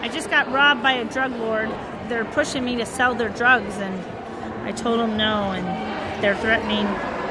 I just got robbed by a drug lord. They're pushing me to sell their drugs, and I told them no, and they're threatening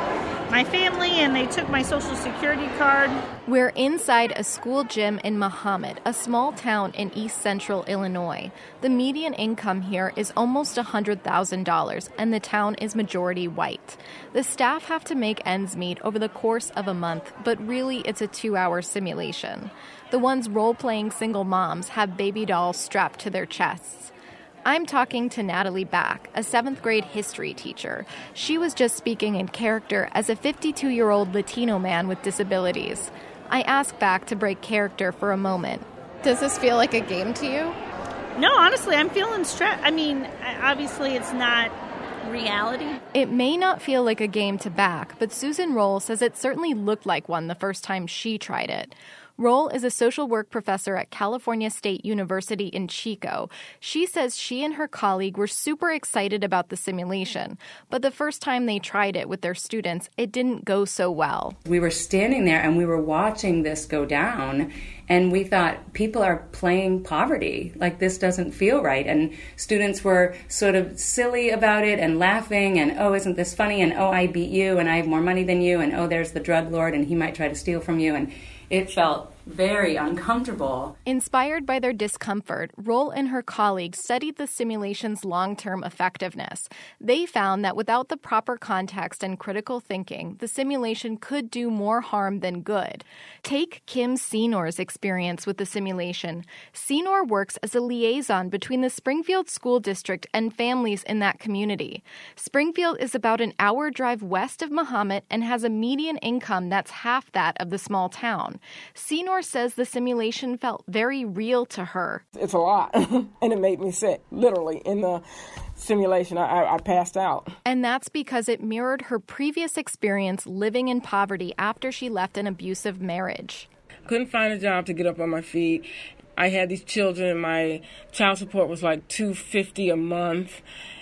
my family, and they took my Social Security card. We're inside a school gym in Mahomet, a small town in east central Illinois. The median income here is almost $100,000, and the town is majority white. The staff have to make ends meet over the course of a month, but really it's a 2-hour simulation. The ones role-playing single moms have baby dolls strapped to their chests. I'm talking to Natalie Back, a 7th grade history teacher. She was just speaking in character as a 52-year-old Latino man with disabilities. I asked Back to break character for a moment. Does this feel like a game to you? No, honestly, I'm feeling stressed. I mean, obviously it's not reality. It may not feel like a game to Back, but Susan Roll says it certainly looked like one the first time she tried it. Roll is a social work professor at California State University in Chico. She says she and her colleague were super excited about the simulation, but the first time they tried it with their students, it didn't go so well. We were standing there and we were watching this go down, and we thought, people are playing poverty. Like, this doesn't feel right. And students were sort of silly about it and laughing and, oh, isn't this funny? And, oh, I beat you and I have more money than you. And, oh, there's the drug lord and he might try to steal from you. And it felt very uncomfortable. Inspired by their discomfort, Roll and her colleagues studied the simulation's long-term effectiveness. They found that without the proper context and critical thinking, the simulation could do more harm than good. Take Kim Senor's experience with the simulation. Senor works as a liaison between the Springfield School District and families in that community. Springfield is about an hour drive west of Mahomet and has a median income that's half that of the small town. Senor says the simulation felt very real to her. It's a lot, and it made me sick. Literally, in the simulation, I passed out. And that's because it mirrored her previous experience living in poverty after she left an abusive marriage. Couldn't find a job to get up on my feet. I had these children, and my child support was like $250 a month,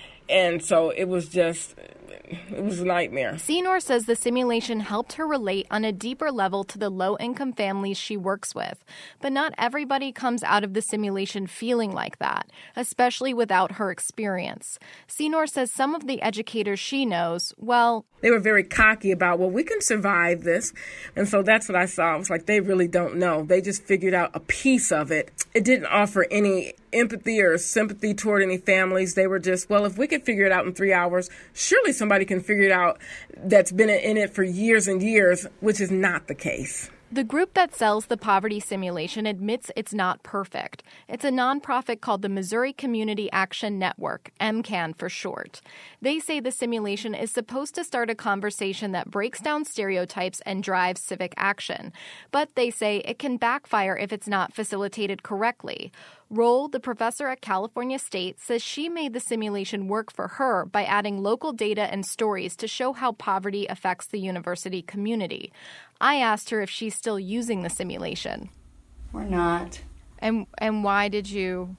and so it was a nightmare. Senor says the simulation helped her relate on a deeper level to the low-income families she works with. But not everybody comes out of the simulation feeling like that, especially without her experience. Senor says some of the educators she knows, well, they were very cocky about, well, we can survive this. And so that's what I saw. It was like, they really don't know. They just figured out a piece of it. It didn't offer any empathy or sympathy toward any families. They were just, well, if we could figure it out in 3 hours, surely somebody can figure it out that's been in it for years and years, which is not the case. The group that sells the poverty simulation admits it's not perfect. It's a nonprofit called the Missouri Community Action Network, MCAN for short. They say the simulation is supposed to start a conversation that breaks down stereotypes and drives civic action. But they say it can backfire if it's not facilitated correctly. Roll, the professor at California State, says she made the simulation work for her by adding local data and stories to show how poverty affects the university community. I asked her if she's still using the simulation. We're not. And why did you?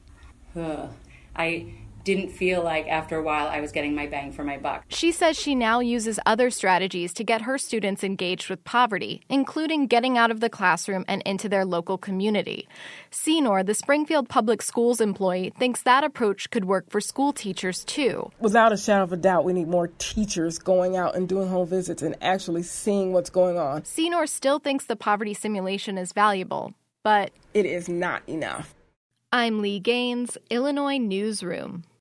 I didn't feel like after a while I was getting my bang for my buck. She says she now uses other strategies to get her students engaged with poverty, including getting out of the classroom and into their local community. Senor, the Springfield Public Schools employee, thinks that approach could work for school teachers too. Without a shadow of a doubt, we need more teachers going out and doing home visits and actually seeing what's going on. Senor still thinks the poverty simulation is valuable, but it is not enough. I'm Lee Gaines, Illinois Newsroom.